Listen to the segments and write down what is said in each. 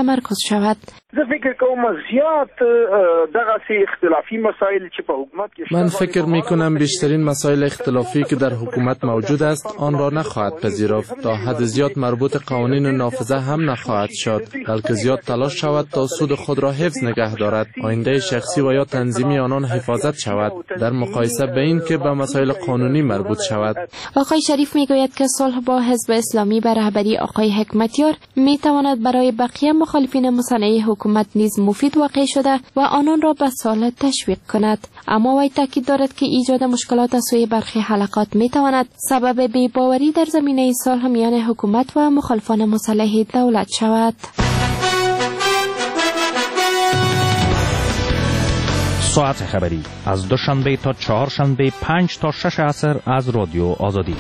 تمرکز شود. من فکر می کنم بیشترین مسائل اختلافی که در حکومت موجود است آن را نخواهد پذیرفت. تا حد زیاد مربوط قوانین نافذه هم نخواهد شد، بلکه زیاد تلاش شود تا سود خود را حفظ نگه دارد، آینده شخصی و یا تنظیمی آنان حفاظت شود در مقایسه به این که به مسائل قانونی مربوط شود. آقای شریف میگوید که صلح با حزب اسلامی به رهبری آقای حکمتیار می تواند برای بقیه مخالفین مصالحه حکومت نیز مفید واقع شده و آنان را به صلح تشویق کند. اما وی تاکید دارد که ایجاد مشکلات از سوی برخی حلقات می تواند سبب بی‌باوری در زمینه صلح میان حکومت و مخالفان مصالحه دولت شود. ساعت خبری از دوشنبه تا چهارشنبه 5 تا 6 عصر از رادیو آزادی.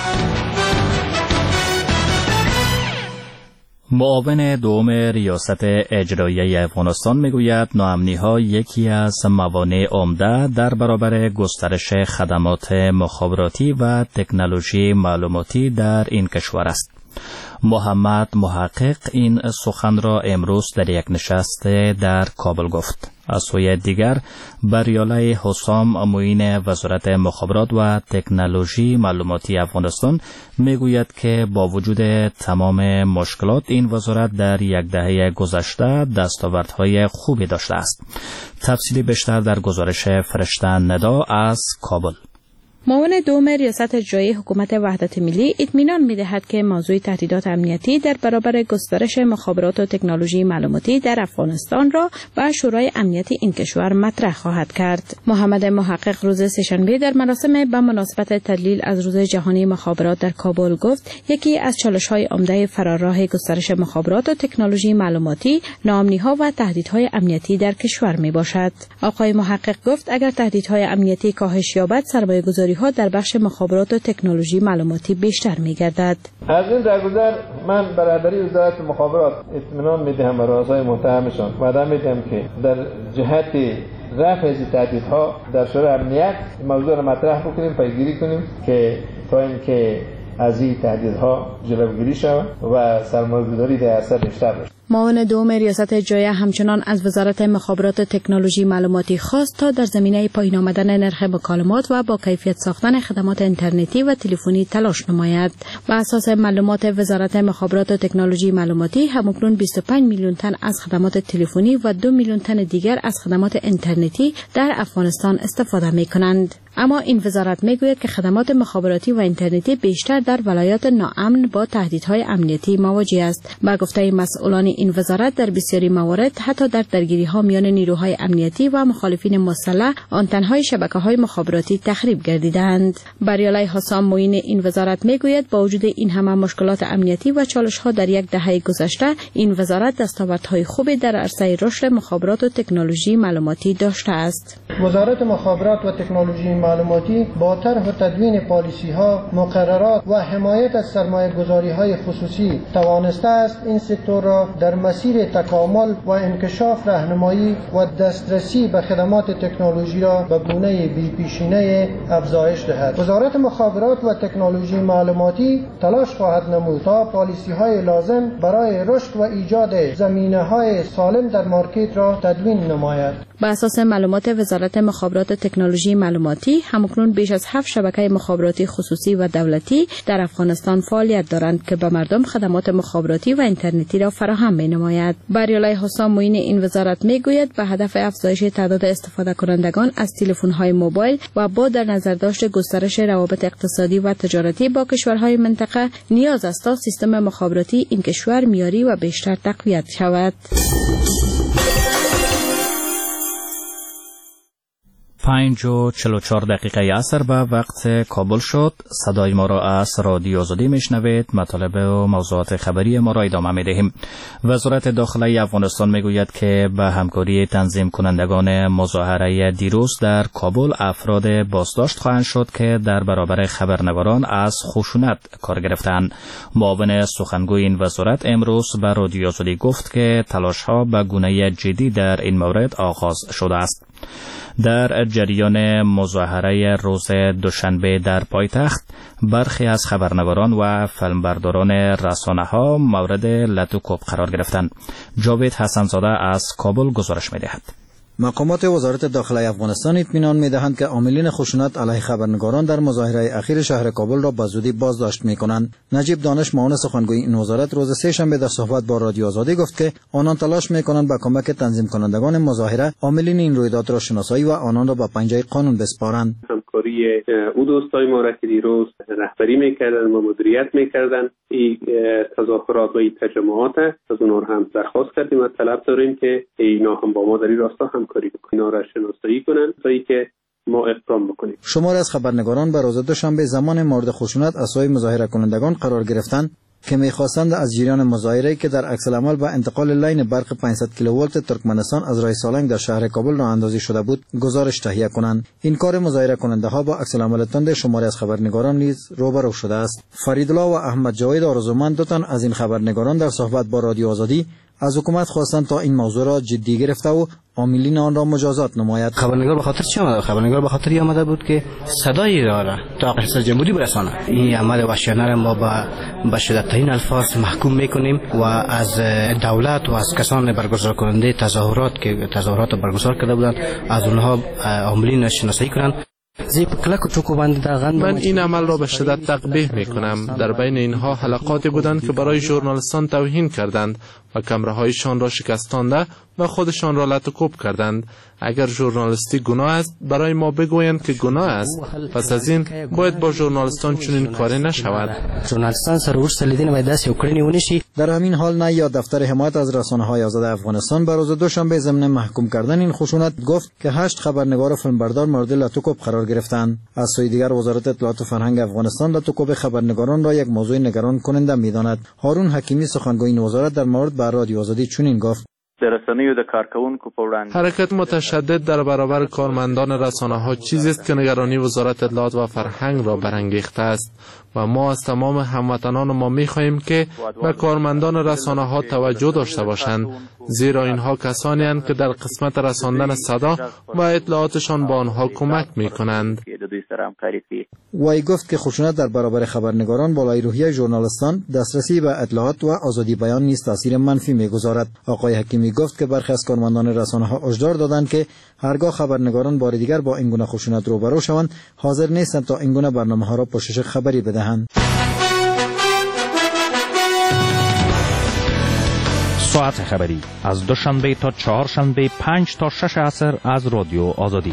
معاون دوم ریاست اجرایی افغانستان میگوید ناامنی‌ها یکی از موانع عمده در برابر گسترش خدمات مخابراتی و تکنولوژی معلوماتی در این کشور است. محمد محقق این سخن را امروز در یک نشست در کابل گفت. از سوی دیگر بریاله حسام معین وزارت مخابرات و تکنولوژی معلوماتی افغانستان میگوید که با وجود تمام مشکلات این وزارت در یک دهه گذشته دستاوردهای خوبی داشته است. تفصیلی بیشتر در گزارش فرشته ندا از کابل. معاون دوم ریاست اجرایی حکومت وحدت ملی اطمینان می‌دهد که موضوع تهدیدات امنیتی در برابر گسترش مخابرات و تکنولوژی معلوماتی در افغانستان را با شورای امنیتی این کشور مطرح خواهد کرد. محمد محقق روز سه‌شنبه در مراسم به مناسبت تدلیل از روز جهانی مخابرات در کابل گفت یکی از چالش‌های عمده فراراه گسترش مخابرات و تکنولوژی معلوماتی ناامنی‌ها و تهدیدهای امنیتی در کشور میباشد. آقای محقق گفت اگر تهدیدهای امنیتی کاهش یابد سرمایه‌گذاری ها در بخش مخابرات و تکنولوژی معلوماتی بیشتر می‌گردد. از این درگذر من برادری وزارت مخابرات اطمینان می‌دهم به رؤسای متهمشان وعده می‌دهم که در جهت رفع از تهدیدها در شورای امنیت موضوع را مطرح بکنیم، پیگیری کنیم که تا اینکه از این تهدیدها جلوگیری شود و سرمایه‌گذاری در اثر بیشتر بشه. معاون دوم ریاست اجرایی همچنان از وزارت مخابرات و تکنولوژی معلوماتی خواست تا در زمینه پایین آمدن نرخ مکالمات و با کیفیت ساختن خدمات اینترنتی و تلفنی تلاش نماید. بر اساس معلومات وزارت مخابرات و تکنولوژی معلوماتی همکنون 25 میلیون تن از خدمات تلفنی و 2 میلیون تن دیگر از خدمات اینترنتی در افغانستان استفاده می‌کنند. اما این وزارت میگوید که خدمات مخابراتی و اینترنتی بیشتر در ولایات ناامن با تهدیدهای امنیتی مواجه است. با گفته مسئولان این وزارت در بسیاری موارد حتی در درگیری‌ها میان نیروهای امنیتی و مخالفین مسلح آنتن‌های شبکه‌های مخابراتی تخریب گردیدند. بریاله حسام معین این وزارت میگوید با وجود این همه مشکلات امنیتی و چالش‌ها در یک دهه گذشته این وزارت دستاوردهای خوبی در عرصه رشد مخابرات و تکنولوژی معلوماتی داشته است. وزارت مخابرات و تکنولوژی معلوماتی با طرح و تدوین پالیسی‌ها، مقررات و حمایت از سرمایه‌گذاری‌های خصوصی توانسته است این سکتور را در مسیر تکامل و انکشاف راهنمایی و دسترسی به خدمات تکنولوژی را به گونه بی‌پیشینه افزایش دهد. وزارت مخابرات و تکنولوژی معلوماتی تلاش خواهد نمود تا پالیسی‌های لازم برای رشد و ایجاد زمینه‌های سالم در مارکت را تدوین نماید. بر اساس معلومات وزارت مخابرات و تکنولوژی معلوماتی همکنون بیش از 7 شبکه مخابراتی خصوصی و دولتی در افغانستان فعالیت دارند که به مردم خدمات مخابراتی و اینترنتی را فراهم می‌نماید. بریاله حسام معین این وزارت میگوید به هدف افزایش تعداد استفاده کنندگان از تلفن‌های موبایل و با در نظر داشت گسترش روابط اقتصادی و تجارتی با کشورهای منطقه نیاز است تا سیستم مخابراتی این کشور معیاری و بیشتر تقویت شود. 5:44 عصر به وقت کابل شد. صدای ما را از رادیو آزادی میشنوید. مطالب و موضوعات خبری ما را ادامه میدهیم. وزارت داخلی افغانستان میگوید که به همکاری تنظیم کنندگان مظاهره دیروز در کابل افراد بازداشت خواهند شد که در برابر خبرنگاران از خشونت کار گرفتند. معاون سخنگوی این وزارت امروز به رادیو آزادی گفت که تلاش‌ها به گونه جدی در این مورد آغاز شده است. در جریان مظاهره روز دوشنبه در پایتخت برخی از خبرنگاران و فیلمبرداران رسانه‌ها مورد لطوکوب قرار گرفتند. جاوید حسنزاده از کابل گزارش می‌دهد. مقامات وزارت داخلی افغانستان اطمینان می‌دهند که عاملین خشونت علیه خبرنگاران در مظاهره اخیر شهر کابل را به زودی بازداشت می‌کنند. نجیب دانش معاون سخنگوی این وزارت روز سه‌شنبه در صحبت با رادیو آزادی گفت که آنان تلاش می‌کنند با کمک تنظیم کنندگان مظاهره عاملین این رویداد را شناسایی و آنان را به پنجه قانون بسپارند. همکاری او دوستای ما را که دیروز رهبری می‌کردند و مدیریت می‌کردند این تظاهرات و این تجمعات از اونها هم درخواست کردیم و طلب داریم که اینا هم با ما در این راستا همکاری بکنن، اینا را شناسایی کنن تا اینکه ما اقدام بکنیم. شماری از خبرنگاران به روز دوشنبه زمان مورد خشونت از سوی مظاهره کنندگان قرار گرفتند که می‌خواستند از جریان مظاهره که در عکس العمل به انتقال لاین برق 500 کیلوولت ترکمنستان از راه سالنگ در شهر کابل راه اندازی شده بود گزارش تهیه کنند. این کار مظاهره کننده ها با عکس العمل تند شماری از خبرنگاران نیز روبرو شده است. فریدالله و احمد جاوید آرزومند دو تن از این خبرنگاران در صحبت با رادیو آزادی از حکومت خواستند تا این موضوع را جدی گرفته و عاملین آن را مجازات نماید. خبرنگار به خاطر چی آمده؟ خبرنگار به خاطر آمده بود که صدای داره تا ریاست جمهوری برسانه. این عمل وحشیانه را ما با شدت‌ترین الفاظ محکوم میکنیم و از دولت و از کسان برگزار کننده تظاهرات برگزار کرده بودند از اونها عاملین شناسایی کنند. من این عمل را به شدت تقبیح می کنم. در بین اینها حلقاتی بودند که برای ژورنالیستان توهین کردند و کمرهایشان را شکستانده و خودشان را لطوکوب کردند. اگر ژورنالیستی گناه است برای ما بگویند که گناه است. پس از این باید با ژورنالیستان چنین کاری نشود. ژورنالیستان سرور سلیدین و دست وکړنی ونشي. در همین حال نیا دفتر حمایت از رسانه‌های آزاد افغانستان به روز دوشنبه ضمن محکوم کردن این خشونت گفت که 8 خبرنگار و فیلمبردار مورد لطوکوب قرار گرفتند. از سوی دیگر وزارت اطلاعات و فرهنگ افغانستان لطوکوب خبرنگاران را یک موضوع نگران کننده می‌داند. هارون حکیمی سخنگوی این وزارت در مورد به رادیو آزادی چنین گفت: حرکت متشدد در برابر کارمندان رسانه‌ها چیزی است که نگرانی وزارت اطلاعات و فرهنگ را برانگیخته است و ما از تمام هموطنان ما می‌خواهیم که به کارمندان رسانه‌ها توجه داشته باشند، زیرا اینها کسانی هستند که در قسمت رساندن صدا و اطلاعاتشان به آنها کمک می‌کنند. وی گفت که خشونت در برابر خبرنگاران بالای روحیه ژورنالیستان، دسترسی به اطلاعات و آزادی بیان نیز تاثیر منفی می‌گذارد. آقای حکیمی گفت که برخی از کارمندان رسانه‌ها هشدار دادند که هرگاه خبرنگاران بار دیگر با این گونه خشونت روبرو شوند حاضر نیستند تا این گونه برنامه‌ها را پوشش خبری بدهند. ساعت خبری از دوشنبه تا چهارشنبه 5 تا 6 عصر از رادیو آزادی.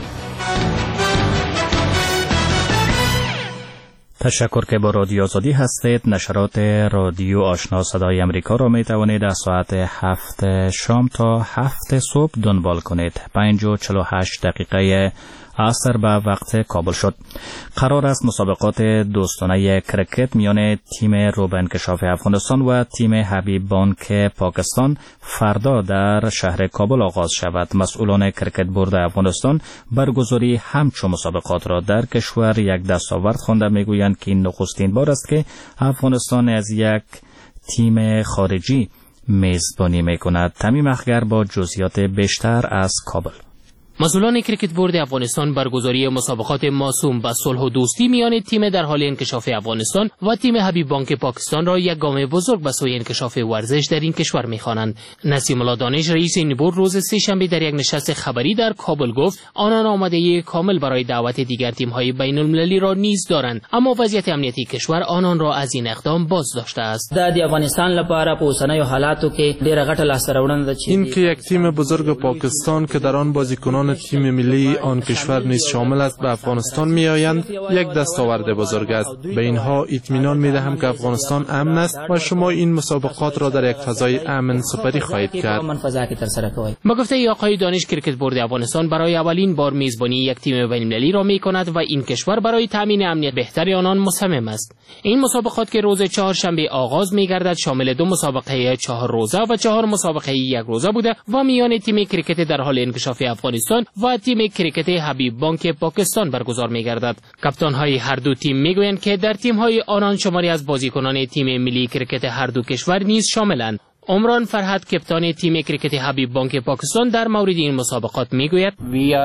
تشکر که با رادیو آزادی هستید. نشرات رادیو آشنا صدای امریکا را می توانید از ساعت 7 شام تا 7 صبح دنبال کنید. 5:48 دقیقه عصر به وقت کابل شد. قرار است مسابقات دوستانه کرکت میان تیم روبه انکشاف افغانستان و تیم حبیب بانک پاکستان فردا در شهر کابل آغاز شود. مسئولان کرکت بورد افغانستان برگزاری همچون مسابقات را در کشور یک دستاورد خوانده. میگویند که این نخستین بار است که افغانستان از یک تیم خارجی میزبانی میکند. تمیم اخگر با جزئیات بیشتر از کابل. مسئولان کرکت بورد افغانستان برگزاری مسابقات موسوم به صلح و دوستی میان تیم در حال انکشاف افغانستان و تیم حبیب بانک پاکستان را یک گام بزرگ به سوی انکشاف ورزش در این کشور می‌خوانند. نسیم الله دانش رئیس این بورد روز سه‌شنبه در یک نشست خبری در کابل گفت آنان آمادگی کامل برای دعوت دیگر تیم‌های بین‌المللی را نیز دارند، اما وضعیت امنیتی کشور آنان را از این اقدام باز داشته است. د افغانستان لپاره په اوسنیو حالاتو کې ډېره ګټه لاسته راوړنه ده. این که یک تیم بزرگ پاکستان که در آن بازیکنان تیم ملی آن کشور نیز شامل است به افغانستان می آیند یک دستاورد بزرگ است. به اینها اطمینان می دهم که افغانستان امن است و شما این مسابقات را در یک فضای امن سپری خواهید کرد. با گفته آقای دانش کرکت بورد افغانستان برای اولین بار میزبانی یک تیم بین‌المللی را می کند و این کشور برای تامین امنیت بهتر آنان مصمم است. این مسابقات که روز چهارشنبه آغاز می گردد شامل 2 مسابقه 4 روزه و 4 مسابقه 1 روزه بوده و میان تیم کرکت در حال انکشاف افغانستان و تیم کرکت حبیب بانک پاکستان برگزار می‌گردد. کاپیتان‌های هر دو تیم می‌گویند که در تیم‌های آنان شماری از بازیکنان تیم ملی کرکت هر دو کشور نیز شاملند. عمران فرهاد کپتان تیم کرکت حبیب بانک پاکستان در مورد این مسابقات میگوید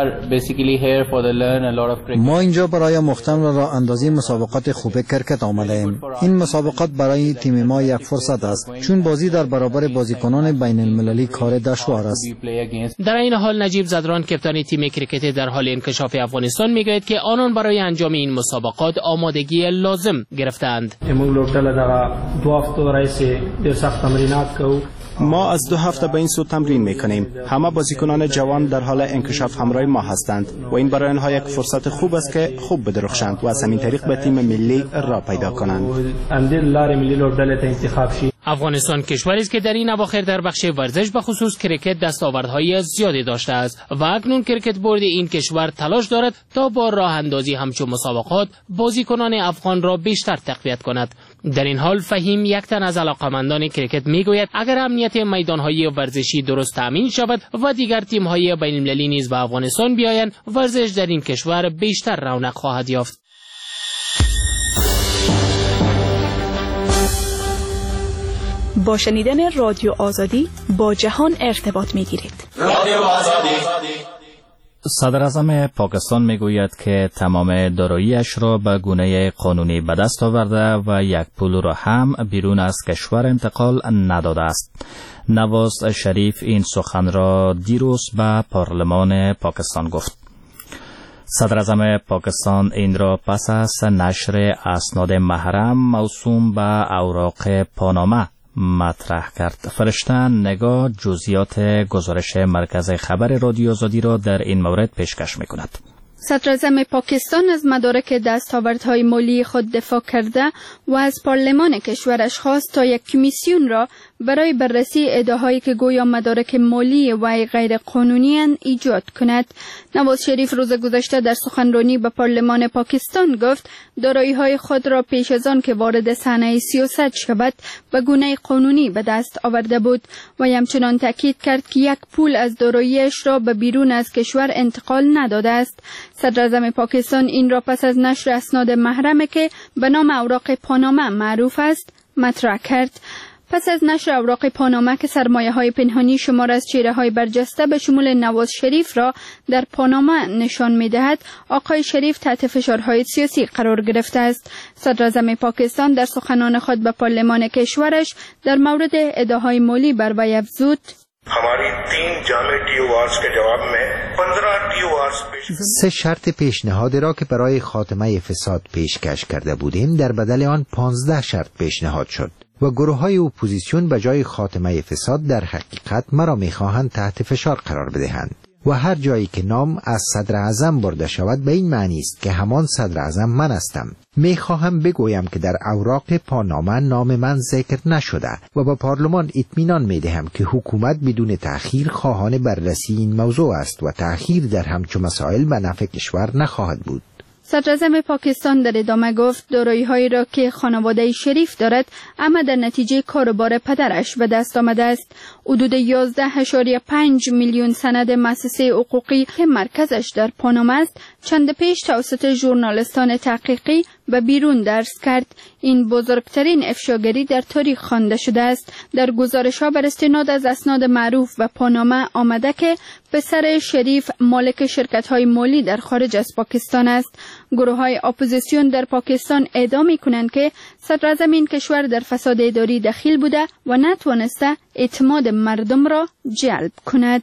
ما اینجا برای مختم راه اندازی مسابقات خوب کرکت آمده ایم. این مسابقات برای تیم ما یک فرصت است چون بازی در برابر بازیکنان بین المللی کار دشوار است. در این حال نجیب زدران کپتان تیم کرکت در حال انکشاف افغانستان میگوید که آنان برای انجام این مسابقات آمادگی لازم گرفتند. ما از 2 هفته به این سو تمرین میکنیم. همه بازیکنان جوان در حال انکشاف همراه ما هستند و این برای آنها یک فرصت خوب است که خوب بدرخشند و از همین طریق به تیم ملی راه پیدا کنند. افغانستان کشوری است که در این اواخر در بخش ورزش به خصوص کرکت دستاوردهای زیادی داشته است و اکنون کرکت بورد این کشور تلاش دارد تا با راه اندازی همچون مسابقات بازیکنان افغان را بیشتر تقویت کند. در این حال فهیم یک تن از علاقمندان کرکت میگوید اگر امنیت میدانهای ورزشی درست تامین شود و دیگر تیم‌های بین‌المللی نیز به افغانستان بیایند، ورزش در این کشور بیشتر رونق خواهد یافت. با شنیدن رادیو آزادی با جهان ارتباط می‌گیرید. رادیو آزادی. صدر اعظم پاکستان میگوید که تمام دارایی‌اش را به گونه قانونی به دست آورده و یک پول را هم بیرون از کشور انتقال نداده است. نواز شریف این سخن را دیروز به پارلمان پاکستان گفت. صدر اعظم پاکستان این را پس از نشر اسناد محرم موسوم به اوراق پاناما مطرح کرد. فرشته نگاه جزئیات گزارش مرکز خبر رادیو آزادی را در این مورد پیشکش می‌کند. صدر اعظم پاکستان از مدارک دستاوردهای مالی خود دفاع کرده و از پارلمان کشورش خواست تا یک کمیسیون را برای بررسی ادعاهایی که گویا مدارک مالی و غیر قانونی ایجاد کند. نواز شریف روز گذشته در سخنرانی به پارلمان پاکستان گفت دارایی‌های خود را پیش از آن که وارد صحنه سیاست شود به گونه قانونی به دست آورده بود و همچنان تاکید کرد که یک پول از دارایی‌اش را به بیرون از کشور انتقال نداده است. صدر اعظم پاکستان این را پس از نشر اسناد محرمه که به نام اوراق پاناما معروف است مطرح کرد. پس از نشر اوراق پاناما که سرمایه‌های پنهانی شمار از چهره‌های برجسته به شمول نواز شریف را در پاناما نشان می‌دهد، آقای شریف تحت فشارهای سیاسی قرار گرفته است. صدر اعظم پاکستان در سخنان خود به پارلمان کشورش در مورد ادعاهای مالی بر وی افزود: سه شرط پیشنهاد را که برای خاتمه فساد پیشکش کرده بودیم در بدل آن 15 شرط پیشنهاد شد و گروه‌های اپوزیسیون به جای خاتمه فساد در حقیقت مرا می‌خواهند تحت فشار قرار بدهند و هر جایی که نام از صدر اعظم برده شود به این معنی است که همان صدر اعظم من هستم. می‌خواهم بگویم که در اوراق پاناما نام من ذکر نشده و با پارلمان اطمینان می‌دهم که حکومت بدون تأخیر خواهان بررسی این موضوع است و تأخیر در همچون مسائل به نفع کشور نخواهد بود. صدر اعظم پاکستان در ادامه گفت دارایی‌هایی را که خانواده شریف دارد اما در نتیجه کاروبار پدرش به دست آمده است. حدود 11.5 میلیون سند مؤسسه حقوقی که مرکزش در پاناما است چند پیش توسط ژورنالیستان تحقیقی به بیرون درس کرد. این بزرگترین افشاگری در تاریخ خوانده شده است. در گزارش‌ها بر استناد از اسناد معروف و پاناما آمده که پسر شریف مالک شرکت‌های مالی در خارج از پاکستان است. گروه‌های اپوزیسیون در پاکستان ادعا می‌کنند که صدر اعظم این کشور در فساد اداری دخیل بوده و نتوانسته اعتماد مردم را جلب کند.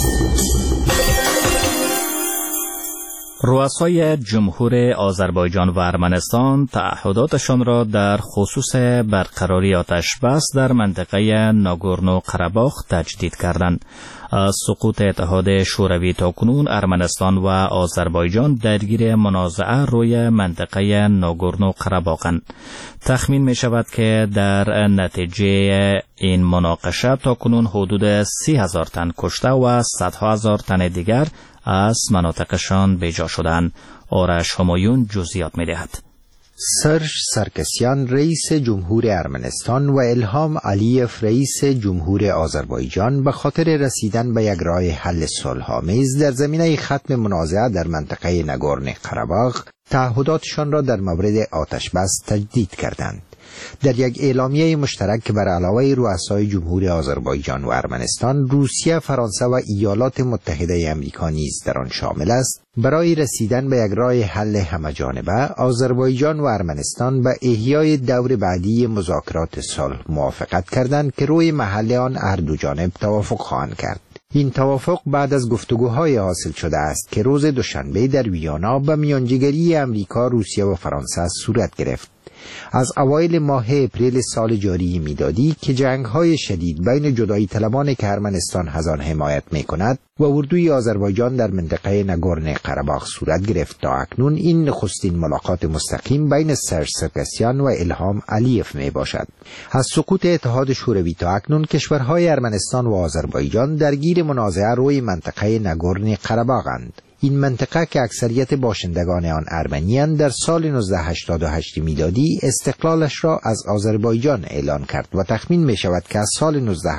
رؤسای جمهور آذربایجان و ارمنستان تعهداتشان را در خصوص برقراری آتش بس در منطقه ناگورنو قره‌باخ تجدید کردند. از سقوط اتحاد شوروی تاکنون ارمنستان و آذربایجان درگیر منازعه روی منطقه ناگورنو قره‌باخند. تخمین می شود که در نتیجه این مناقشه تاکنون حدود 30,000 تن کشته و صدها هزار تن دیگر از مناطقشان بیجا شدند. آرش همایون جزئیات می دهد. سرژ سرکسیان رئیس جمهور ارمنستان و الهام علیف رئیس جمهور آذربایجان به خاطر رسیدن به یک راه حل صلح‌آمیز در زمینه ختم منازعه در منطقه ناگورنو قره‌باخ تعهداتشان را در مورد آتش بس تجدید کردند. در یک اعلامیه مشترک که بر علاوه رؤسای جمهوری آذربایجان و ارمنستان، روسیه، فرانسه و ایالات متحده آمریکا نیز در آن شامل است، برای رسیدن به یک راه حل همه‌جانبه، آذربایجان و ارمنستان به احیای دور بعدی مذاکرات صلح موافقت کردند که روی محل آن هر دو جانب توافق خواهند کرد. این توافق بعد از گفتگوهای حاصل شده است که روز دوشنبه در ویانا به میانجیگری امریکا، روسیه و فرانسه صورت گرفت. از اوایل ماه اپریل سال جاری میلادی که جنگ‌های شدید بین جدایی طلبان که ارمنستان از آن حمایت می‌کند و اردوی آذربایجان در منطقه ناگورنو قره‌باغ صورت گرفت، تا اکنون این نخستین ملاقات مستقیم بین سرژ سرگسیان و الهام علیف میباشد. از سقوط اتحاد شوروی تا اکنون کشورهای ارمنستان و آذربایجان درگیر منازعه روی منطقه ناگورنو قره‌باغ‌اند. این منطقه که اکثریت باشندگان آن ارمنی‌اند، در سال 1988 میلادی استقلالش را از آذربایجان اعلان کرد و تخمین می شود که از سال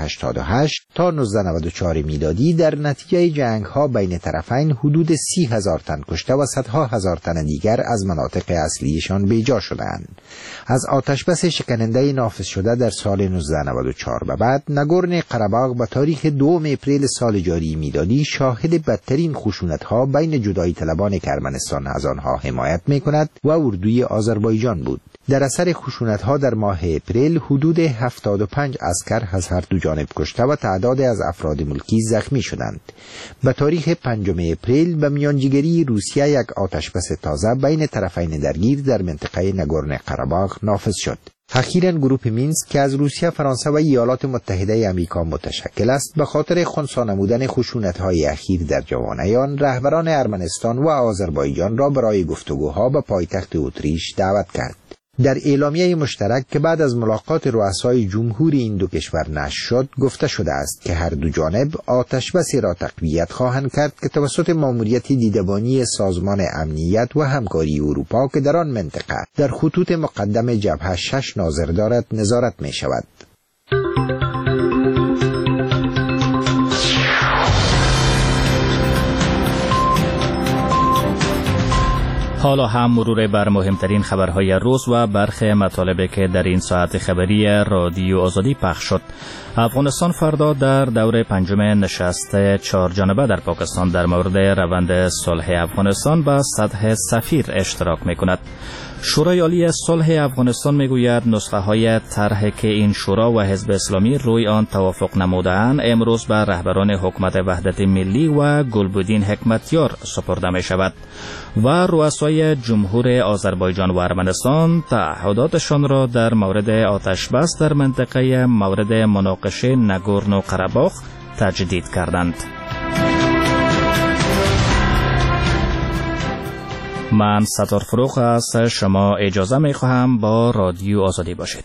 1988 تا 1994 میلادی در نتیجه جنگ‌ها بین طرفین حدود 30,000 تن کشته و صدها هزار تن دیگر از مناطق اصلیشان بیجا شدند. از آتشبس شکننده نافذ شده در سال 1994 به بعد، ناگورنو قره‌باغ به تاریخ 2 اپریل سال جاری میلادی شاهد بدترین خشونت‌ها بین جدایی طلبان که ارمنستان از آنها حمایت می‌کند و اردوی آذربایجان بود. در اثر خشونت‌ها در ماه اپریل حدود 75 عسکر از هر دو جانب کشته و تعدادی از افراد ملکی زخمی شدند. به تاریخ 5 اپریل به میانجیگری روسیه یک آتشبس تازه بین طرفین درگیر در منطقه ناگورنو قره‌باغ نافذ شد. اخیراً گروه مینسک که از روسیه، فرانسه و ایالات متحده آمریکا متشکل است، به خاطر خنثی نمودن خشونت‌های اخیر در جوانیان، رهبران ارمنستان و آذربایجان را برای گفتگوها به پایتخت اتریش دعوت کرد. در اعلامیه مشترک که بعد از ملاقات رؤسای جمهوری این دو کشور نشر شد، گفته شده است که هر دو جانب آتشبسی را تقویت خواهند کرد که توسط ماموریت دیدبانی سازمان امنیت و همکاری اروپا که در آن منطقه در خطوط مقدم جبهه 6 ناظر دارد نظارت می شود. حالا هم مرور بر مهمترین خبرهای روز و برخی مطالبی که در این ساعت خبری رادیو آزادی پخش شد. افغانستان فردا در دور 5 نشست 4 جانبه در پاکستان در مورد روند صلح افغانستان به سطح سفیر اشتراک می‌کند. شورای عالی صلح افغانستان میگوید نسخه های طرحی که این شورا و حزب اسلامی روی آن توافق نموده‌اند امروز به رهبران حکومت وحدت ملی و گلبدین حکمتیار سپرده می شود و رؤسای جمهور آذربایجان و ارمنستان تعهداتشان را در مورد آتشبس در منطقه مورد مناقشه ناگورنو قره‌باغ تجدید کردند. من ستار فروغ از شما اجازه می خواهم با رادیو آزادی باشید.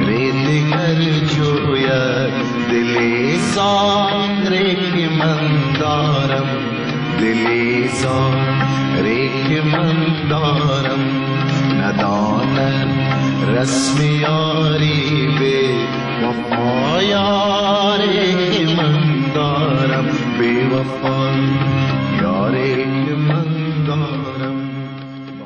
रे मन دارم دلی زاری که من دارم ندانم رسم یاری به وفا یاری که من دارم بی وفا یاری